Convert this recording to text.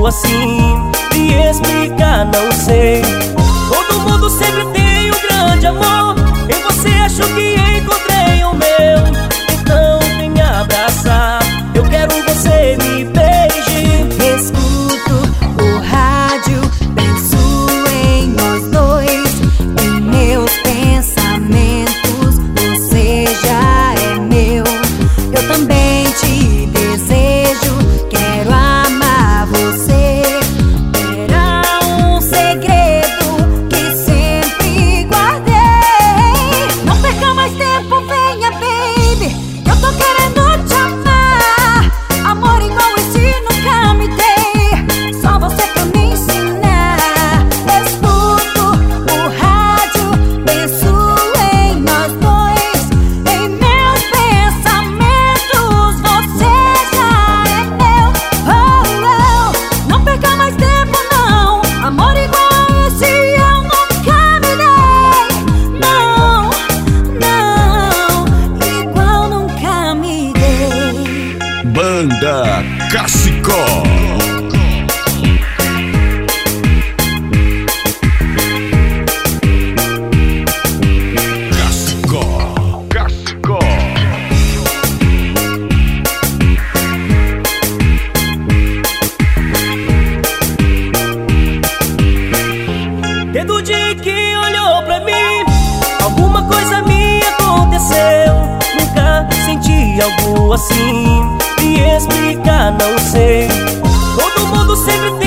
algo assim, me explicar não sei. Todo mundo sempre tem um grande amor, em você acho que encontrei o meu. Então vem me abraçar, eu quero você me beije. Escuto o rádio, penso em nós dois. Em meus pensamentos você já é meu. Eu também te desejo, quero amar você. Era um segredo que sempre guardei. Não perca mais tempo, venha baby, eu tô querendo te amar. Amor igual esse nunca me dei, só você pra me ensinar. Escuto o rádio, penso em nós dois. Em meus pensamentos você já é meu. Oh, oh. Não perca mais tempo não, amor igual esse eu nunca me dei. Não, não, igual nunca me dei. Banda Cachicó. Cachicó, Cachicó. Desde o dia que olhou pra mim, alguma coisa me aconteceu. Nunca senti algo assim, me explicar não sei. Todo mundo sempre tem